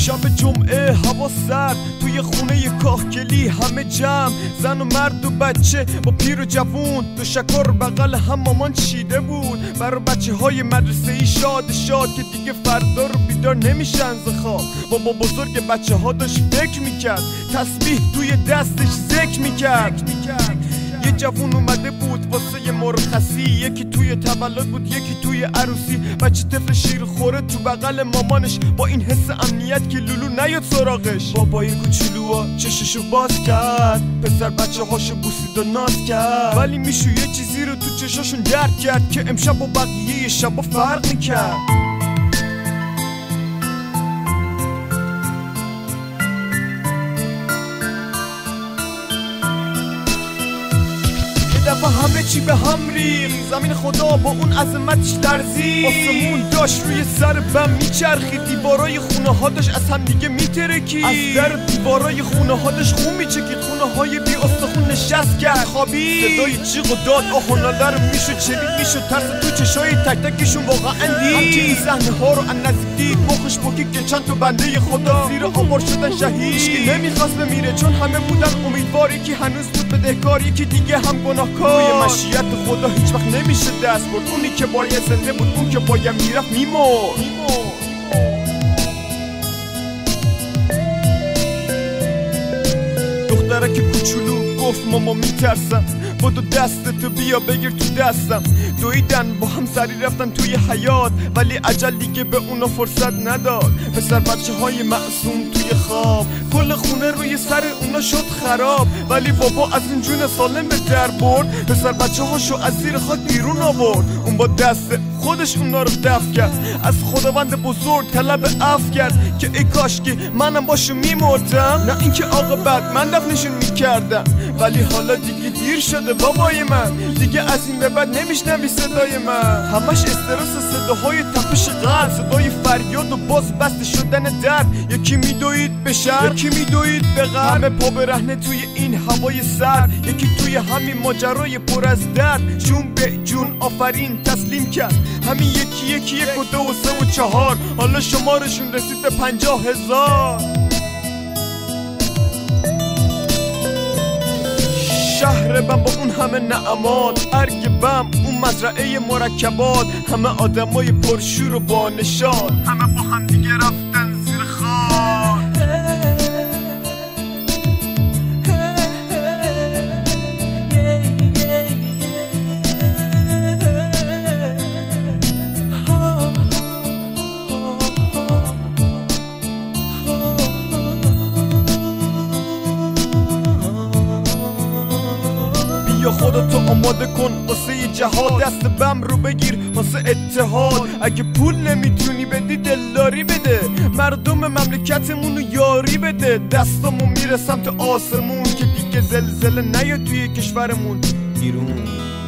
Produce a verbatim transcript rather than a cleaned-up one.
شب جمعه هوا سرد، توی خونه کاهگلی همه جمع، زن و مرد و بچه با پیر و جوون، دو شکر بغل هم مامان چیده بود برای بچه های مدرسه ای شاد شاد که دیگه فردا رو بیدار نمیشن ز خواب. بابا بزرگ بچه ها داشت فکر میکرد، تسبیح توی دستش ذکر میکرد. یه جوون اومده بود واسه یه مرخصی، یکی توی تولد بود یکی توی عروسی. بچه طفل شیر خوره تو بغل مامانش، با این حس امنیت که لولو نیاد سراغش. بابای کوچولوها چششو باز کرد، پسر بچه هاشو بوسید و ناز کرد، ولی میشو یه چیزی رو تو چشاشون درک کرد که امشب و بقیه شبا فرق میکرد. همه چی به هم ریخ، زمین خدا با اون عظمتش لرزید، آسمون داشت روی سر بم میچرخید، دیوارای خونه ها داشت از هم دیگه میترکید، از در دیوارای خونه ها داشت خون میچکید، خونه های بی استخون نشست کرد خوابید. صدای جیغ و داد آه و ناله رو میشد شنید، میشد ترس تو چشای تک تکشون واقعا دید. هم که این صحنه ها رو از نزدیک دید، مخش بکید که چند تا بنده خدا زیر آوار شدن شهید. هیچکی نمیخواست بمیره چون همه بودن امیدوار، یکی هنوز بود بدهکار، یکی دیگه هم گناهکار. مشیت خدا هیچ وقت نمیشه دست برد، اونی که باید زنده بود اون که باید میرفت میمرد. دخترک کوچولو گفت ماما میترسم، بدو دستتو بیا بگیر تو دستم. دویدن با هم سری رفتن توی حیاط، ولی عجل دیگه به اونا فرصت نداد. پسر بچه های معصوم توی خواب، کل خونه روی سر اونا شد خراب، ولی بابا از این جون سالم به در برد، پسر بچه هاشو از زیر خاک بیرون آورد. اون با دست خودش اونا رو دفع کرد، از خداوند بزرگ طلب عفو کرد که ای کاش که منم باشو میمردم، نه اینکه عاقبت من دفنشون میکردم. ولی حالا دیگه دیر شده بابای من، دیگه از این به بعد نمیشنوی صدای من، همش استرس صداهای تپش قلب، صدای فریاد و باز بسته شدن درد. یکی میدوید به شهر، یکی میدوید به غرب، همه پا برهنه توی این هوای سرد، یکی توی همین ماجرای پر از درد جون به جون آفرین تسلیم کرد. همین یکی یکی یک و دو و سه و چهار، حالا شمارشون رسید به پنجاه هزار. شهر بم با اون همه نعمات، ارگ بم اون مزرعه مرکبات، همه آدمای پرشور و با نشاط، همه با هم دیگه رفتن زیر خاک. یا خودتو آماده کن واسه جهاد، دست بم رو بگیر واسه اتحاد. اگه پول نمیتونی بدی دلداری بده، مردم مملکتمون رو یاری بده. دستامون میره سمت آسمون که دیگه زلزله نیاد توی کشورمون بیرون.